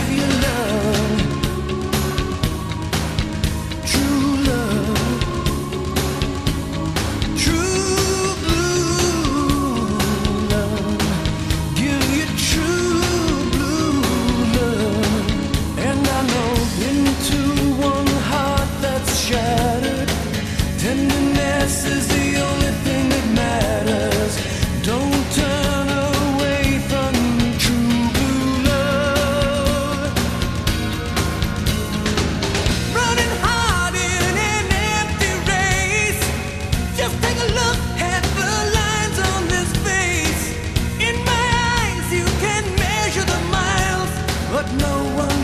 your love, true love, true blue love. Give you true blue love. And I know into one heart that's shattered, tenderness is the only thing that matters. Don't turn away from true blue love. Running hard in an empty race. Just take a look at the lines on this face. In my eyes you can measure the miles, but no one